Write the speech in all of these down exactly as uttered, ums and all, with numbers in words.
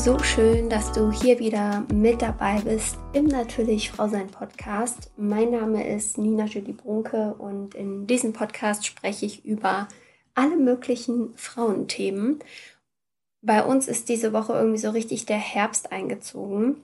So schön, dass du hier wieder mit dabei bist im Natürlich Frau Sein Podcast. Mein Name ist Nina Julie Brunke und in diesem Podcast spreche ich über alle möglichen Frauenthemen. Bei uns ist diese Woche irgendwie so richtig der Herbst eingezogen.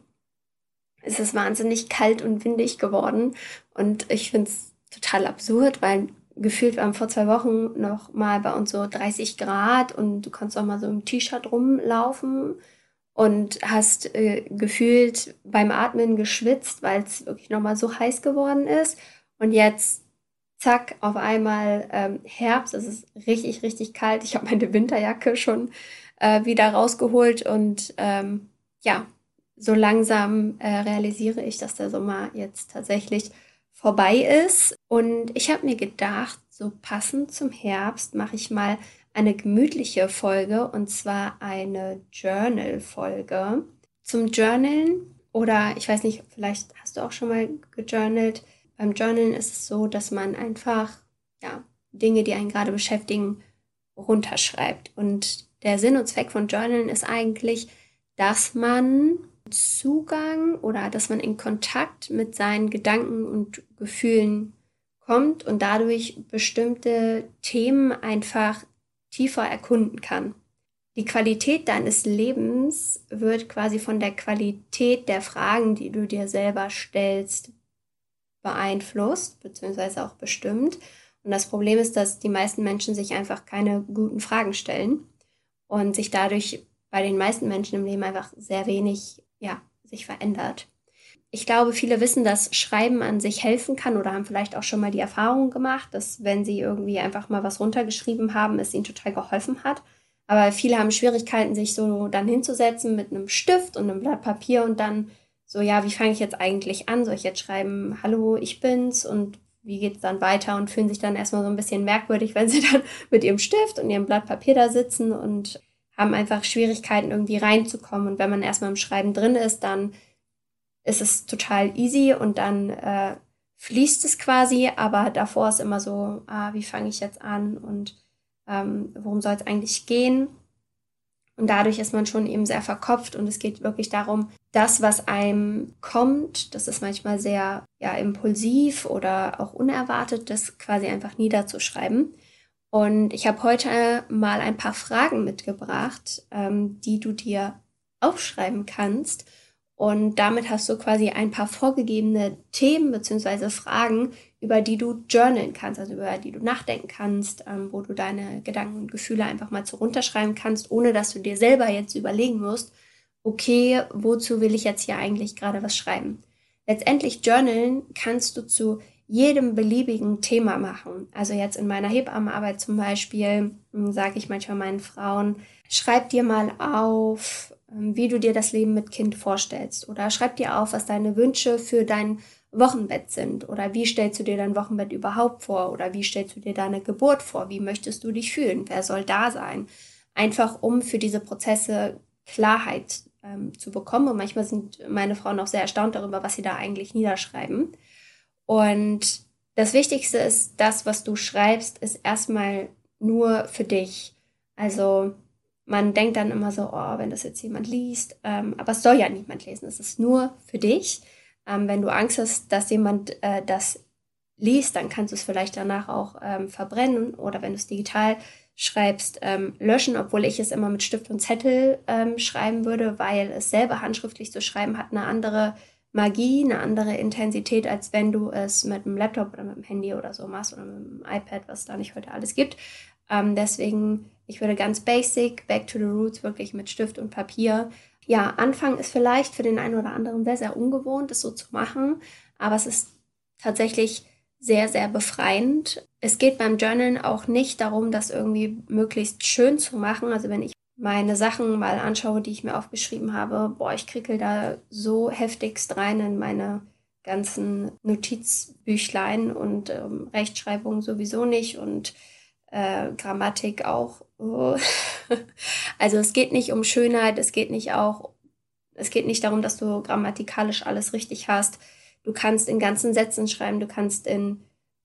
Es ist wahnsinnig kalt und windig geworden und ich finde es total absurd, weil gefühlt waren vor zwei Wochen noch mal bei uns so dreißig Grad und du kannst auch mal so im T-Shirt rumlaufen und hast äh, gefühlt beim Atmen geschwitzt, weil es wirklich nochmal so heiß geworden ist. Und jetzt, zack, auf einmal ähm, Herbst, es ist richtig, richtig kalt. Ich habe meine Winterjacke schon äh, wieder rausgeholt und ähm, ja, so langsam äh, realisiere ich, dass der Sommer jetzt tatsächlich vorbei ist. Und ich habe mir gedacht, so passend zum Herbst mache ich mal eine gemütliche Folge und zwar eine Journal-Folge. Zum Journalen oder ich weiß nicht, vielleicht hast du auch schon mal gejournalt. Beim Journalen ist es so, dass man einfach ja, Dinge, die einen gerade beschäftigen, runterschreibt. Und der Sinn und Zweck von Journalen ist eigentlich, dass man Zugang oder dass man in Kontakt mit seinen Gedanken und Gefühlen kommt und dadurch bestimmte Themen einfach tiefer erkunden kann. Die Qualität deines Lebens wird quasi von der Qualität der Fragen, die du dir selber stellst, beeinflusst bzw. auch bestimmt. Und das Problem ist, dass die meisten Menschen sich einfach keine guten Fragen stellen und sich dadurch bei den meisten Menschen im Leben einfach sehr wenig, ja, sich verändert. Ich glaube, viele wissen, dass Schreiben an sich helfen kann oder haben vielleicht auch schon mal die Erfahrung gemacht, dass wenn sie irgendwie einfach mal was runtergeschrieben haben, es ihnen total geholfen hat. Aber viele haben Schwierigkeiten, sich so dann hinzusetzen mit einem Stift und einem Blatt Papier und dann so, ja, wie fange ich jetzt eigentlich an? Soll ich jetzt schreiben, hallo, ich bin's und wie geht's dann weiter und fühlen sich dann erstmal so ein bisschen merkwürdig, wenn sie dann mit ihrem Stift und ihrem Blatt Papier da sitzen und haben einfach Schwierigkeiten, irgendwie reinzukommen. Und wenn man erstmal im Schreiben drin ist, dann ist es total easy und dann äh, fließt es quasi, aber davor ist immer so, ah, wie fange ich jetzt an und ähm, worum soll es eigentlich gehen? Und dadurch ist man schon eben sehr verkopft und es geht wirklich darum, das, was einem kommt, das ist manchmal sehr ja, impulsiv oder auch unerwartet, das quasi einfach niederzuschreiben. Und ich habe heute mal ein paar Fragen mitgebracht, ähm, die du dir aufschreiben kannst. Und damit hast du quasi ein paar vorgegebene Themen bzw. Fragen, über die du journalen kannst, also über die du nachdenken kannst, ähm, wo du deine Gedanken und Gefühle einfach mal so runterschreiben kannst, ohne dass du dir selber jetzt überlegen musst, okay, wozu will ich jetzt hier eigentlich gerade was schreiben? Letztendlich journalen kannst du zu jedem beliebigen Thema machen. Also jetzt in meiner Hebammenarbeit zum Beispiel sage ich manchmal meinen Frauen, schreib dir mal auf, wie du dir das Leben mit Kind vorstellst oder schreib dir auf, was deine Wünsche für dein Wochenbett sind oder wie stellst du dir dein Wochenbett überhaupt vor oder wie stellst du dir deine Geburt vor, wie möchtest du dich fühlen, wer soll da sein? Einfach um für diese Prozesse Klarheit ähm, zu bekommen und manchmal sind meine Frauen auch sehr erstaunt darüber, was sie da eigentlich niederschreiben. Und das Wichtigste ist, das, was du schreibst, ist erstmal nur für dich. Also man denkt dann immer so, oh, wenn das jetzt jemand liest, ähm, aber es soll ja niemand lesen, es ist nur für dich. Ähm, wenn du Angst hast, dass jemand äh, das liest, dann kannst du es vielleicht danach auch ähm, verbrennen oder wenn du es digital schreibst, ähm, löschen, obwohl ich es immer mit Stift und Zettel ähm, schreiben würde, weil es selber handschriftlich zu schreiben hat eine andere Magie, eine andere Intensität, als wenn du es mit einem Laptop oder mit dem Handy oder so machst oder mit dem iPad, was es da nicht heute alles gibt. Ähm, deswegen, ich würde ganz basic, back to the roots, wirklich mit Stift und Papier. Ja, Anfang ist vielleicht für den einen oder anderen sehr, sehr ungewohnt, das so zu machen, aber es ist tatsächlich sehr, sehr befreiend. Es geht beim Journalen auch nicht darum, das irgendwie möglichst schön zu machen. Also wenn ich meine Sachen mal anschaue, die ich mir aufgeschrieben habe, boah, ich krickel da so heftigst rein in meine ganzen Notizbüchlein und ähm, Rechtschreibung sowieso nicht und äh, Grammatik auch. Oh. Also es geht nicht um Schönheit, es geht nicht auch, es geht nicht darum, dass du grammatikalisch alles richtig hast. Du kannst in ganzen Sätzen schreiben, du kannst in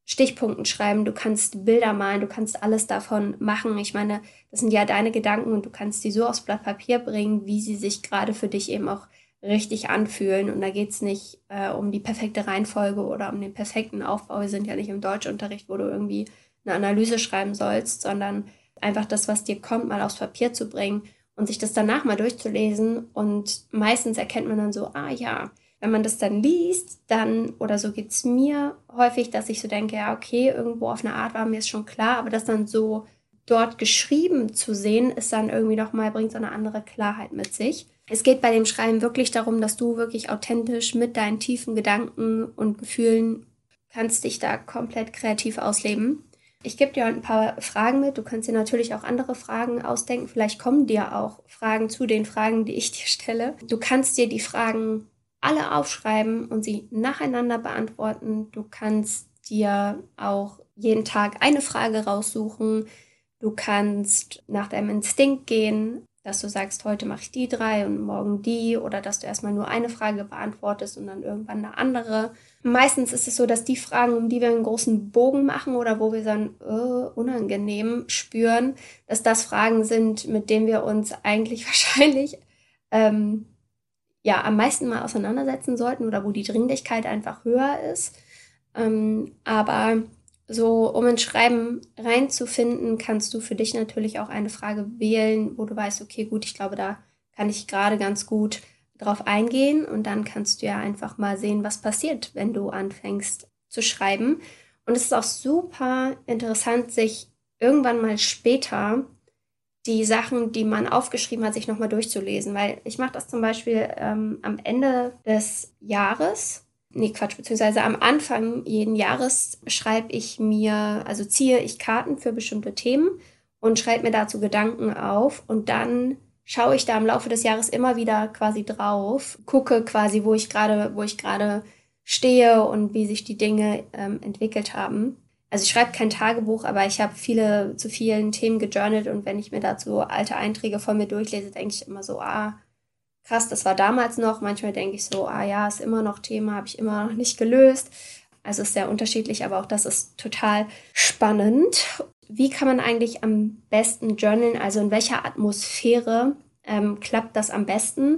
Stichpunkten schreiben, du kannst Bilder malen, du kannst alles davon machen. Ich meine, das sind ja deine Gedanken und du kannst die so aufs Blatt Papier bringen, wie sie sich gerade für dich eben auch richtig anfühlen. Und da geht es nicht äh, um die perfekte Reihenfolge oder um den perfekten Aufbau. Wir sind ja nicht im Deutschunterricht, wo du irgendwie eine Analyse schreiben sollst, sondern einfach das, was dir kommt, mal aufs Papier zu bringen und sich das danach mal durchzulesen. Und meistens erkennt man dann so, ah ja, wenn man das dann liest, dann, oder so geht es mir häufig, dass ich so denke, ja, okay, irgendwo auf eine Art war mir es schon klar, aber das dann so dort geschrieben zu sehen, ist dann irgendwie nochmal, bringt so eine andere Klarheit mit sich. Es geht bei dem Schreiben wirklich darum, dass du wirklich authentisch mit deinen tiefen Gedanken und Gefühlen kannst dich da komplett kreativ ausleben. Ich gebe dir ein paar Fragen mit. Du kannst dir natürlich auch andere Fragen ausdenken. Vielleicht kommen dir auch Fragen zu den Fragen, die ich dir stelle. Du kannst dir die Fragen alle aufschreiben und sie nacheinander beantworten. Du kannst dir auch jeden Tag eine Frage raussuchen. Du kannst nach deinem Instinkt gehen, dass du sagst, heute mache ich die drei und morgen die, oder dass du erstmal nur eine Frage beantwortest und dann irgendwann eine andere. Meistens ist es so, dass die Fragen, um die wir einen großen Bogen machen oder wo wir dann äh, unangenehm spüren, dass das Fragen sind, mit denen wir uns eigentlich wahrscheinlich ähm, ja, am meisten mal auseinandersetzen sollten oder wo die Dringlichkeit einfach höher ist. Ähm, aber so, um ins Schreiben reinzufinden, kannst du für dich natürlich auch eine Frage wählen, wo du weißt, okay, gut, ich glaube, da kann ich gerade ganz gut drauf eingehen. Und dann kannst du ja einfach mal sehen, was passiert, wenn du anfängst zu schreiben. Und es ist auch super interessant, sich irgendwann mal später die Sachen, die man aufgeschrieben hat, sich nochmal durchzulesen. Weil ich mache das zum Beispiel ähm, am Ende des Jahres. Nee, Quatsch, beziehungsweise am Anfang jeden Jahres schreibe ich mir, also ziehe ich Karten für bestimmte Themen und schreibe mir dazu Gedanken auf und dann schaue ich da im Laufe des Jahres immer wieder quasi drauf, gucke quasi, wo ich gerade, wo ich gerade stehe und wie sich die Dinge ähm, entwickelt haben. Also ich schreibe kein Tagebuch, aber ich habe viele zu vielen Themen gejournalt und wenn ich mir dazu alte Einträge von mir durchlese, denke ich immer so, ah, krass, das war damals noch. Manchmal denke ich so, ah ja, ist immer noch Thema, habe ich immer noch nicht gelöst. Also ist sehr unterschiedlich, aber auch das ist total spannend. Wie kann man eigentlich am besten journalen? Also in welcher Atmosphäre ähm, klappt das am besten?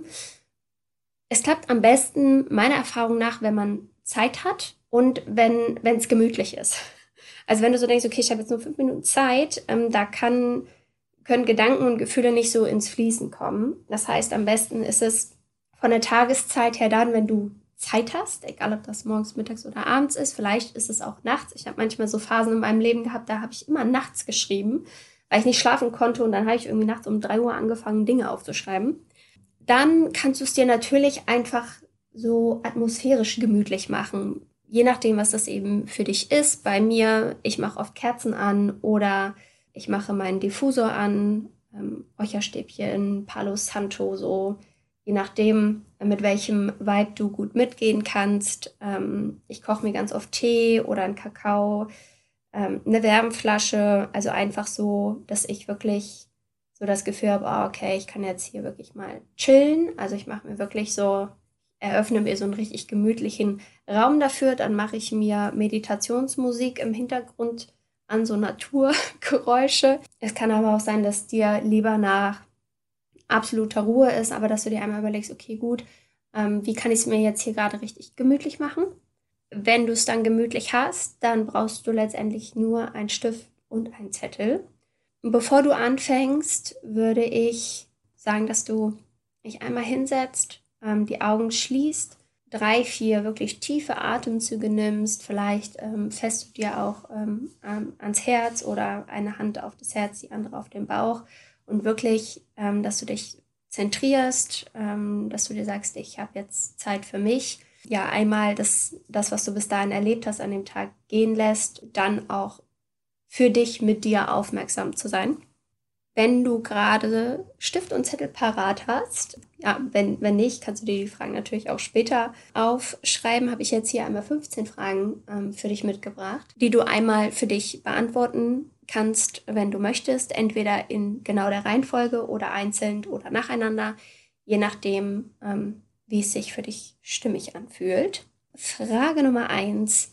Es klappt am besten, meiner Erfahrung nach, wenn man Zeit hat und wenn wenn es gemütlich ist. Also wenn du so denkst, okay, ich habe jetzt nur fünf Minuten Zeit, ähm, da kann können Gedanken und Gefühle nicht so ins Fließen kommen. Das heißt, am besten ist es von der Tageszeit her dann, wenn du Zeit hast, egal ob das morgens, mittags oder abends ist. Vielleicht ist es auch nachts. Ich habe manchmal so Phasen in meinem Leben gehabt, da habe ich immer nachts geschrieben, weil ich nicht schlafen konnte und dann habe ich irgendwie nachts um drei Uhr angefangen, Dinge aufzuschreiben. Dann kannst du es dir natürlich einfach so atmosphärisch gemütlich machen. Je nachdem, was das eben für dich ist. Bei mir, ich mache oft Kerzen an oder ich mache meinen Diffusor an, ähm, Räucherstäbchen, Palo Santo, so je nachdem, mit welchem Vibe du gut mitgehen kannst. Ähm, ich koche mir ganz oft Tee oder einen Kakao, ähm, eine Wärmflasche, also einfach so, dass ich wirklich so das Gefühl habe, oh, okay, ich kann jetzt hier wirklich mal chillen. Also ich mache mir wirklich so, eröffne mir so einen richtig gemütlichen Raum dafür. Dann mache ich mir Meditationsmusik im Hintergrund an, so Naturgeräusche. Es kann aber auch sein, dass dir lieber nach absoluter Ruhe ist, aber dass du dir einmal überlegst, okay, gut, ähm, wie kann ich es mir jetzt hier gerade richtig gemütlich machen? Wenn du es dann gemütlich hast, dann brauchst du letztendlich nur einen Stift und einen Zettel. Und bevor du anfängst, würde ich sagen, dass du dich einmal hinsetzt, ähm, die Augen schließt, drei, vier wirklich tiefe Atemzüge nimmst. Vielleicht ähm, fässt du dir auch ähm, ans Herz oder eine Hand auf das Herz, die andere auf den Bauch. Und wirklich, ähm, dass du dich zentrierst, ähm, dass du dir sagst, ich habe jetzt Zeit für mich. Ja, einmal das, das, was du bis dahin erlebt hast, an dem Tag gehen lässt, dann auch für dich mit dir aufmerksam zu sein. Wenn du gerade Stift und Zettel parat hast, ja, wenn, wenn nicht, kannst du dir die Fragen natürlich auch später aufschreiben. Habe ich jetzt hier einmal fünfzehn Fragen ähm, für dich mitgebracht, die du einmal für dich beantworten kannst, wenn du möchtest. Entweder in genau der Reihenfolge oder einzeln oder nacheinander, je nachdem, ähm, wie es sich für dich stimmig anfühlt. Frage Nummer eins.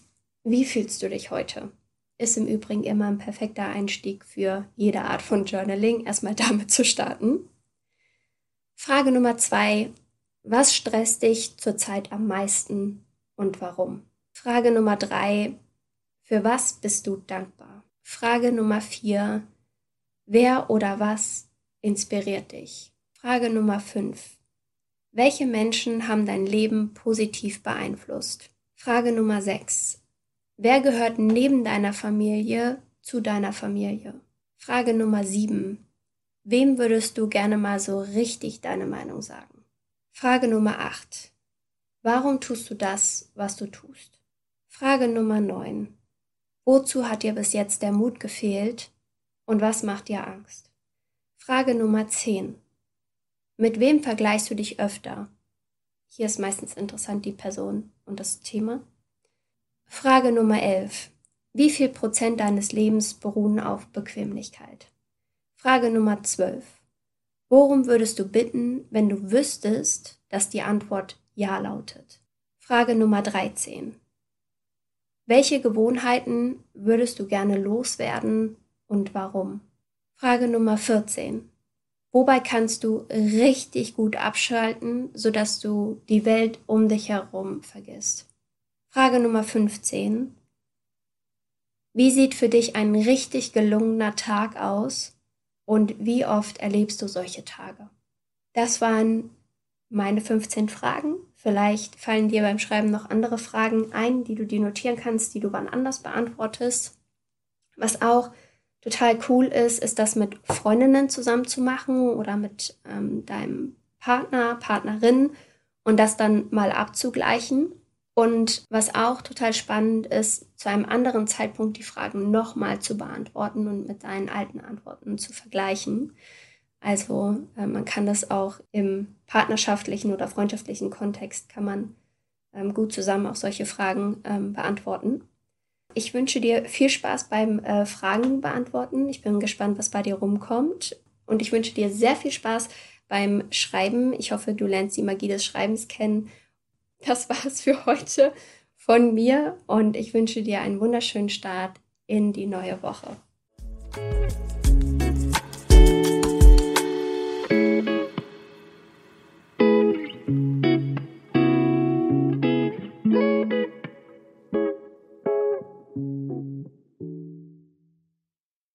Wie fühlst du dich heute? Ist im Übrigen immer ein perfekter Einstieg für jede Art von Journaling, erstmal damit zu starten. Frage Nummer zwei. Was stresst dich zurzeit am meisten und warum? Frage Nummer drei. Für was bist du dankbar? Frage Nummer vier. Wer oder was inspiriert dich? Frage Nummer fünf. Welche Menschen haben dein Leben positiv beeinflusst? Frage Nummer sechs. Wer gehört neben deiner Familie zu deiner Familie? Frage Nummer sieben. Wem würdest du gerne mal so richtig deine Meinung sagen? Frage Nummer acht. Warum tust du das, was du tust? Frage Nummer neun. Wozu hat dir bis jetzt der Mut gefehlt und was macht dir Angst? Frage Nummer zehn. Mit wem vergleichst du dich öfter? Hier ist meistens interessant die Person und das Thema. Frage Nummer elf. Wie viel Prozent deines Lebens beruhen auf Bequemlichkeit? Frage Nummer zwölf. Worum würdest du bitten, wenn du wüsstest, dass die Antwort Ja lautet? Frage Nummer dreizehn. Welche Gewohnheiten würdest du gerne loswerden und warum? Frage Nummer vierzehn. Wobei kannst du richtig gut abschalten, sodass du die Welt um dich herum vergisst? Frage Nummer fünfzehn. Wie sieht für dich ein richtig gelungener Tag aus und wie oft erlebst du solche Tage? Das waren meine fünfzehn Fragen. Vielleicht fallen dir beim Schreiben noch andere Fragen ein, die du dir notieren kannst, die du wann anders beantwortest. Was auch total cool ist, ist das mit Freundinnen zusammen zu machen oder mit ähm, deinem Partner, Partnerin und das dann mal abzugleichen. Und was auch total spannend ist, zu einem anderen Zeitpunkt die Fragen nochmal zu beantworten und mit deinen alten Antworten zu vergleichen. Also äh, man kann das auch im partnerschaftlichen oder freundschaftlichen Kontext, kann man ähm, gut zusammen auch solche Fragen ähm, beantworten. Ich wünsche dir viel Spaß beim äh, Fragen beantworten. Ich bin gespannt, was bei dir rumkommt. Und ich wünsche dir sehr viel Spaß beim Schreiben. Ich hoffe, du lernst die Magie des Schreibens kennen. Das war's für heute von mir und ich wünsche dir einen wunderschönen Start in die neue Woche.